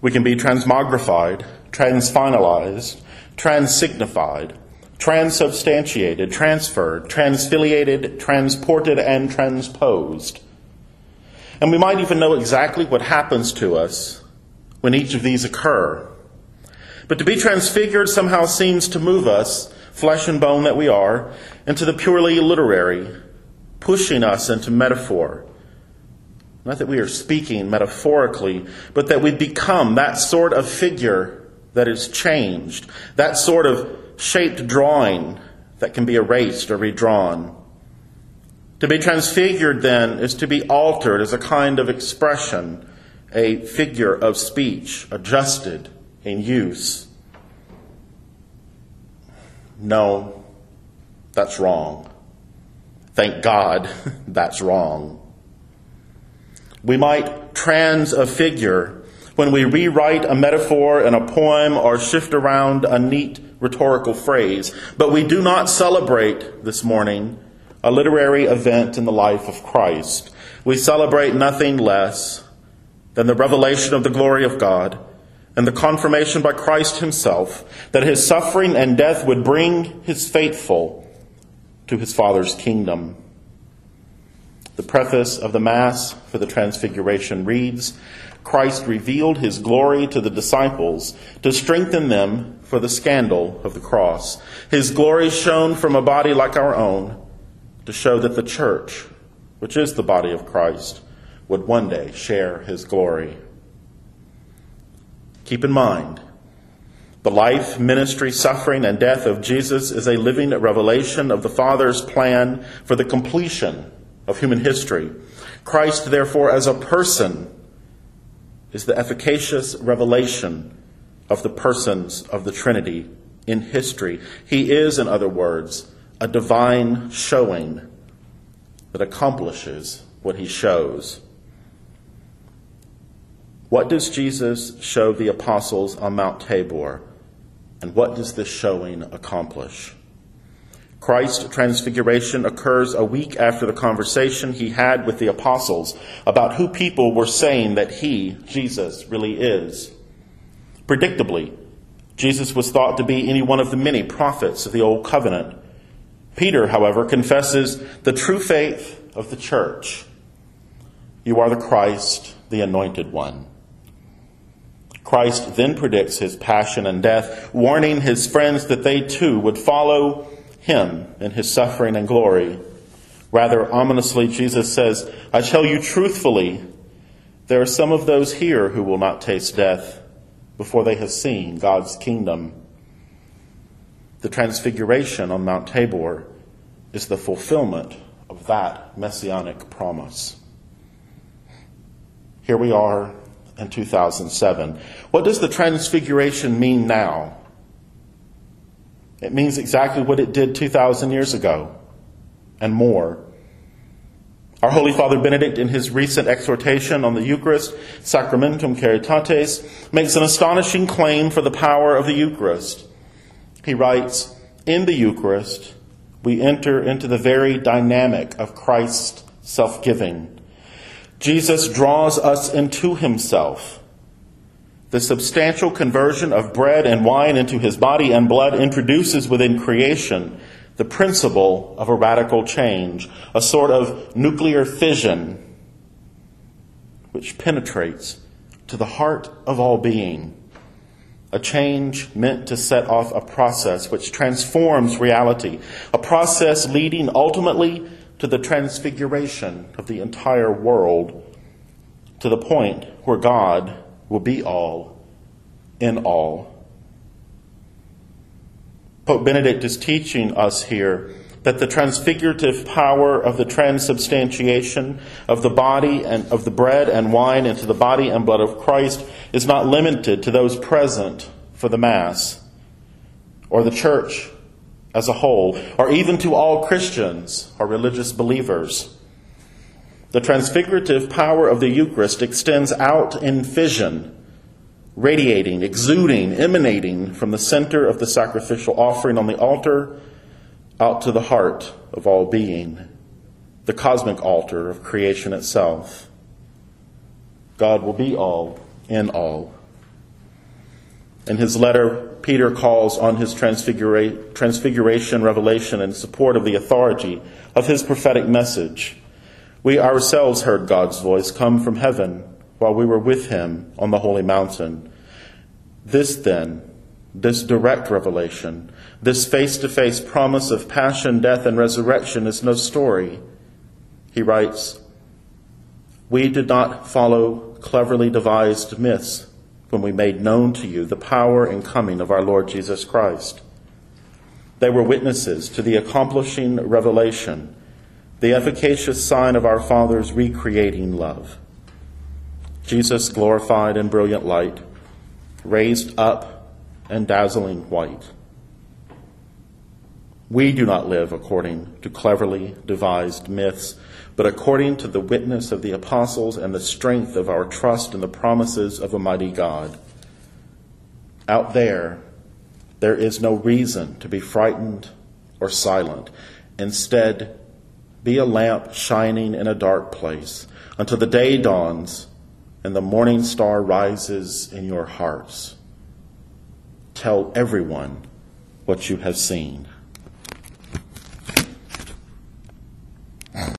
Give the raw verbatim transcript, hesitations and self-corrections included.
We can be transmogrified, transfinalized, transignified, transubstantiated, transferred, transfiliated, transported, and transposed. And we might even know exactly what happens to us when each of these occur. But to be transfigured somehow seems to move us, flesh and bone that we are, into the purely literary, pushing us into metaphor. Not that we are speaking metaphorically, but that we become that sort of figure that is changed, that sort of shaped drawing that can be erased or redrawn. To be transfigured, then, is to be altered as a kind of expression, a figure of speech, adjusted in use. No, that's wrong. Thank God that's wrong. We might trans a figure when we rewrite a metaphor in a poem or shift around a neat rhetorical phrase, but we do not celebrate this morning a literary event in the life of Christ. We celebrate nothing less than the revelation of the glory of God and the confirmation by Christ himself that his suffering and death would bring his faithful to his Father's kingdom. The preface of the Mass for the Transfiguration reads, Christ revealed his glory to the disciples to strengthen them for the scandal of the cross. His glory shone from a body like our own to show that the church, which is the body of Christ, would one day share his glory. Keep in mind, the life, ministry, suffering, and death of Jesus is a living revelation of the Father's plan for the completion of human history. Christ, therefore, as a person, is the efficacious revelation of the persons of the Trinity in history. He is, in other words, a divine showing that accomplishes what he shows. What does Jesus show the apostles on Mount Tabor? And what does this showing accomplish? Christ's transfiguration occurs a week after the conversation he had with the apostles about who people were saying that he, Jesus, really is. Predictably, Jesus was thought to be any one of the many prophets of the Old Covenant. Peter, however, confesses the true faith of the church. You are the Christ, the Anointed One. Christ then predicts his passion and death, warning his friends that they too would follow him in his suffering and glory. Rather ominously, Jesus says, I tell you truthfully, there are some of those here who will not taste death before they have seen God's kingdom. The transfiguration on Mount Tabor is the fulfillment of that messianic promise. Here we are in two thousand seven. What does the transfiguration mean now? It means exactly what it did two thousand years ago and more. Our Holy Father Benedict, in his recent exhortation on the Eucharist, Sacramentum Caritatis, makes an astonishing claim for the power of the Eucharist. He writes, in the Eucharist, we enter into the very dynamic of Christ's self-giving. Jesus draws us into himself. The substantial conversion of bread and wine into his body and blood introduces within creation the principle of a radical change, a sort of nuclear fission which penetrates to the heart of all being. A change meant to set off a process which transforms reality, a process leading ultimately to the transfiguration of the entire world, to the point where God will be all in all. Pope Benedict is teaching us here that the transfigurative power of the transubstantiation of the body and of the bread and wine into the body and blood of Christ is not limited to those present for the Mass, or the church as a whole, or even to all Christians or religious believers. The transfigurative power of the Eucharist extends out in fission, radiating, exuding, emanating from the center of the sacrificial offering on the altar out to the heart of all being, the cosmic altar of creation itself. God will be all in all. In his letter, Peter calls on his transfigura- transfiguration revelation in support of the authority of his prophetic message. We ourselves heard God's voice come from heaven while we were with him on the holy mountain. This then, this direct revelation, this face-to-face promise of passion, death, and resurrection is no story. He writes, "We did not follow cleverly devised myths when we made known to you the power and coming of our Lord Jesus Christ. They were witnesses to the accomplishing revelation, the efficacious sign of our Father's recreating love. Jesus glorified in brilliant light, raised up and dazzling white. We do not live according to cleverly devised myths, but according to the witness of the apostles and the strength of our trust in the promises of a mighty God. Out there, there is no reason to be frightened or silent. Instead, be a lamp shining in a dark place until the day dawns and the morning star rises in your hearts. Tell everyone what you have seen."